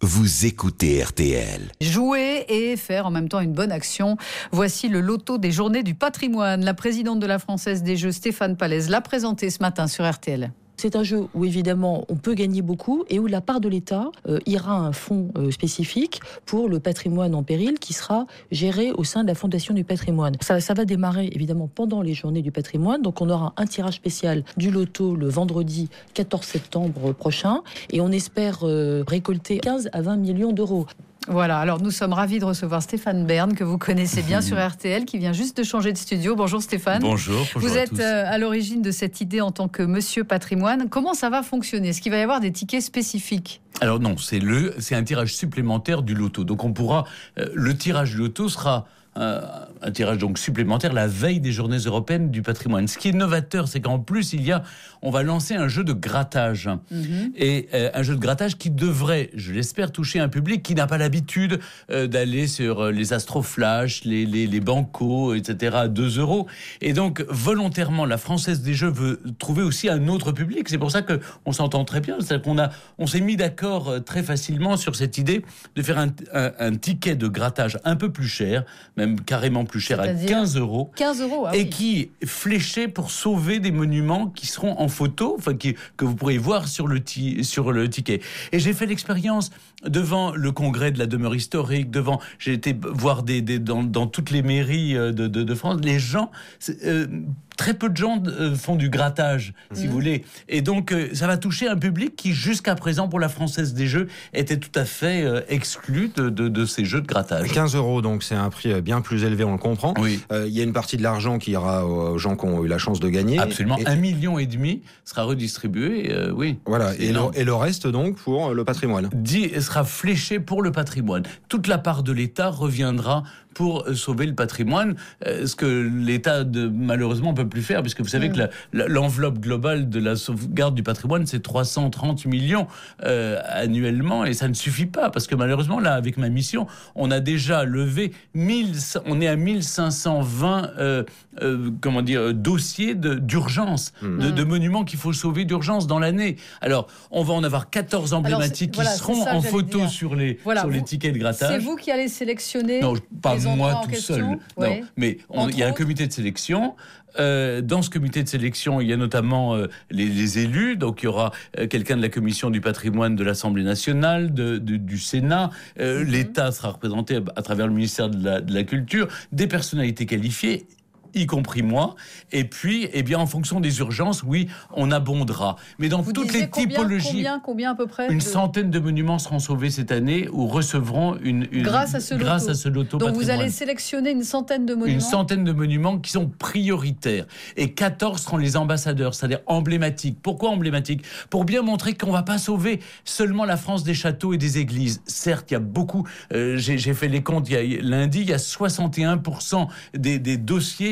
vous écoutez RTL. Jouer et faire en même temps une bonne action. Voici le loto des Journées du patrimoine. La présidente de la Française des Jeux, Stéphane Pallez, l'a présenté ce matin sur RTL. C'est un jeu où évidemment on peut gagner beaucoup et où la part de l'État ira à un fonds spécifique pour le patrimoine en péril qui sera géré au sein de la Fondation du patrimoine. Ça va démarrer évidemment pendant les Journées du patrimoine, donc on aura un tirage spécial du loto le vendredi 14 septembre prochain et on espère récolter 15 à 20 millions d'euros. Voilà, alors nous sommes ravis de recevoir Stéphane Bern, que vous connaissez bien sur RTL, qui vient juste de changer de studio. Bonjour Stéphane. Bonjour vous êtes à l'origine de cette idée en tant que Monsieur Patrimoine. Comment ça va fonctionner ? Est-ce qu'il va y avoir des tickets spécifiques ? Alors non, c'est un tirage supplémentaire du loto. Donc on pourra, le tirage du loto sera un tirage donc supplémentaire la veille des Journées européennes du patrimoine. Ce qui est novateur, c'est qu'en plus on va lancer un jeu de grattage et un jeu de grattage qui devrait, je l'espère, toucher un public qui n'a pas l'habitude d'aller sur les astroflash, les bancos, etc. à 2 €. Et donc volontairement, la Française des Jeux veut trouver aussi un autre public. C'est pour ça que on s'entend très bien. C'est-à-dire on s'est mis d'accord très facilement sur cette idée de faire un ticket de grattage un peu plus cher, même carrément plus cher, à 15 €. 15 €, ah oui. Et qui est fléché pour sauver des monuments qui seront en photo, que vous pourrez voir sur le ticket. Et j'ai fait l'expérience devant le congrès de la demeure historique, j'ai été voir dans toutes les mairies de France, les gens... très peu de gens font du grattage, si vous voulez. Et donc, ça va toucher un public qui, jusqu'à présent, pour la Française des Jeux, était tout à fait exclu de ces jeux de grattage. 15 €, donc c'est un prix bien plus élevé, on le comprend. Oui. Il y a une partie de l'argent qui ira aux gens qui ont eu la chance de gagner. Absolument. 1,5 million sera redistribué, oui. Voilà. Et le reste, donc, pour le patrimoine. Sera fléché pour le patrimoine. Toute la part de l'État reviendra pour sauver le patrimoine, ce que l'État, malheureusement, peut plus faire, puisque vous savez que l'enveloppe globale de la sauvegarde du patrimoine, c'est 330 millions annuellement, et ça ne suffit pas, parce que malheureusement, là, avec ma mission, on a déjà levé on est à 1520 dossiers d'urgence, de monuments qu'il faut sauver d'urgence dans l'année. Alors, on va en avoir 14 emblématiques qui seront en photo sur les tickets de grattage. C'est vous qui allez sélectionner? Non, pas les moi tout question. seul. Ouais. Non, mais il y a un comité de sélection. Dans ce comité de sélection, il y a notamment les élus. Donc, il y aura quelqu'un de la commission du patrimoine de l'Assemblée nationale, du Sénat. L'État sera représenté à travers le ministère de la Culture, des personnalités qualifiées, y compris moi. Et puis, en fonction des urgences, oui, on abondera. Mais dans toutes les typologies... Combien à peu près? Une centaine de monuments seront sauvés cette année ou recevront grâce à ce loto. Donc, vous allez sélectionner une centaine de monuments? Une centaine de monuments qui sont prioritaires. Et 14 seront les ambassadeurs, c'est-à-dire emblématiques. Pourquoi emblématiques? Pour bien montrer qu'on ne va pas sauver seulement la France des châteaux et des églises. Certes, il y a beaucoup... j'ai fait les comptes lundi, il y a 61% des dossiers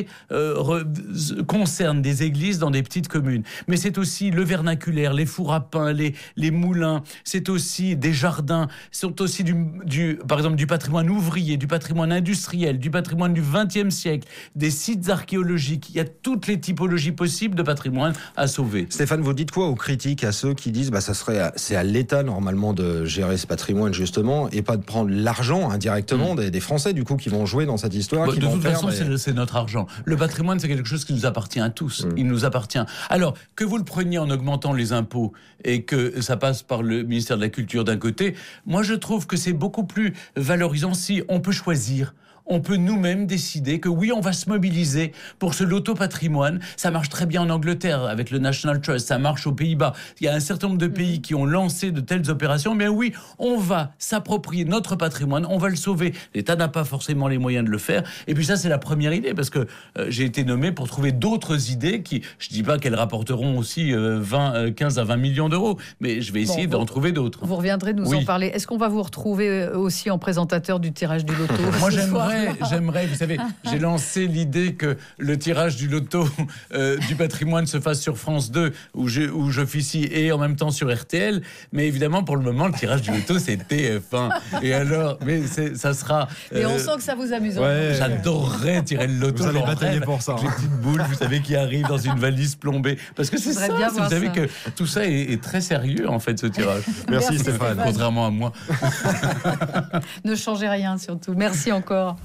concernent des églises dans des petites communes. Mais c'est aussi le vernaculaire, les fours à pain, les moulins, c'est aussi des jardins, c'est aussi par exemple du patrimoine ouvrier, du patrimoine industriel, du patrimoine du XXe siècle, des sites archéologiques. Il y a toutes les typologies possibles de patrimoine à sauver. Stéphane, vous dites quoi aux critiques, à ceux qui disent c'est à l'État normalement de gérer ce patrimoine justement, et pas de prendre l'argent indirectement des Français du coup qui vont jouer dans cette histoire? De toute façon, c'est notre argent. Le patrimoine, c'est quelque chose qui nous appartient à tous. Il nous appartient. Alors, que vous le preniez en augmentant les impôts et que ça passe par le ministère de la Culture d'un côté, moi je trouve que c'est beaucoup plus valorisant si on peut choisir. On peut nous-mêmes décider que oui, on va se mobiliser pour ce loto patrimoine. Ça marche très bien en Angleterre avec le National Trust, ça marche aux Pays-Bas. Il y a un certain nombre de pays qui ont lancé de telles opérations. Mais oui, on va s'approprier notre patrimoine, on va le sauver. L'État n'a pas forcément les moyens de le faire. Et puis ça, c'est la première idée, parce que j'ai été nommé pour trouver d'autres idées qui, je ne dis pas qu'elles rapporteront aussi 15 à 20 millions d'euros, mais je vais essayer d'en trouver d'autres. Vous reviendrez nous en parler. Est-ce qu'on va vous retrouver aussi en présentateur du tirage du loto? Moi, j'aimerais j'aimerais, vous savez, j'ai lancé l'idée que le tirage du loto du patrimoine se fasse sur France 2, où j'officie, et en même temps sur RTL. Mais évidemment, pour le moment, le tirage du loto, c'est TF1. Et alors, mais ça sera... Et on sent que ça vous amuse. Ouais. J'adorerais tirer le loto. Vous allez batailler pour ça. J'ai une petite boule, vous savez, qui arrive dans une valise plombée. Parce que c'est ça, bien vous voir savez ça. que tout ça est très sérieux, en fait, ce tirage. Merci Stéphane. Contrairement à moi. Ne changez rien surtout. Merci encore.